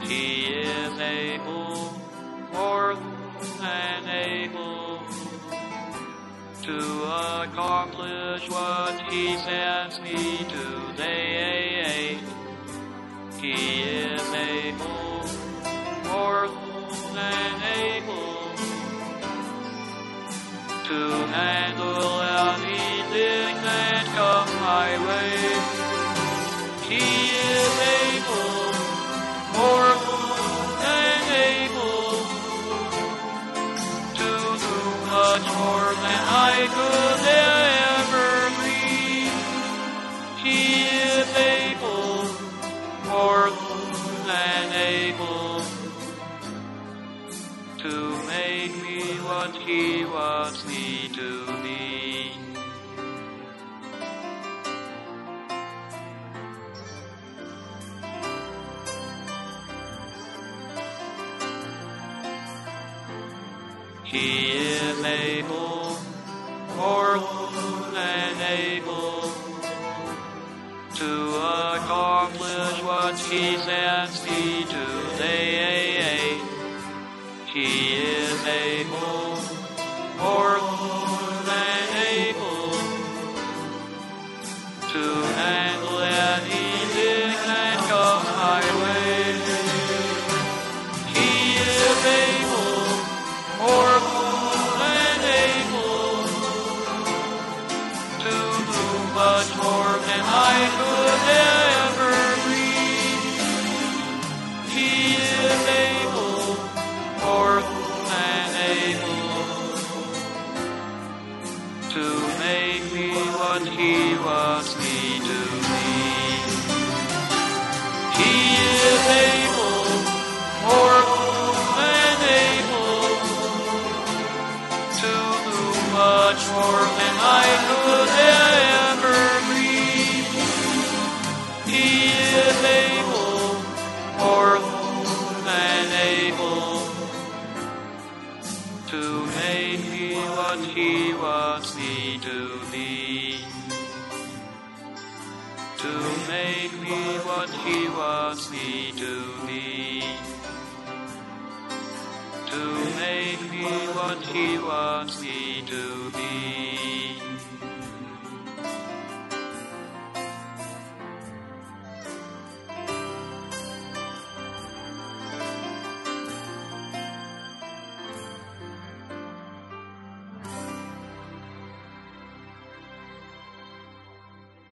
He is able, more than able, to accomplish what He sends me today. He is able, more than able, to handle anything that comes my way. He is able, more than able, to do much more than I could ever dream. He is able, more than able, to make me what He wants me to be. He is able, more than able, to accomplish what He sends me today. He is able, more than able, to handle anything that comes my way. He is able, more than able, to do much more than I could ever dream. He is able, more than able, to make me what He wants me to be. He is able, more than able, to do much more than I could ever dream. He is able, more than able, to make me what He wants me to be. To make me what He wants me to be. To make me what He wants me to be.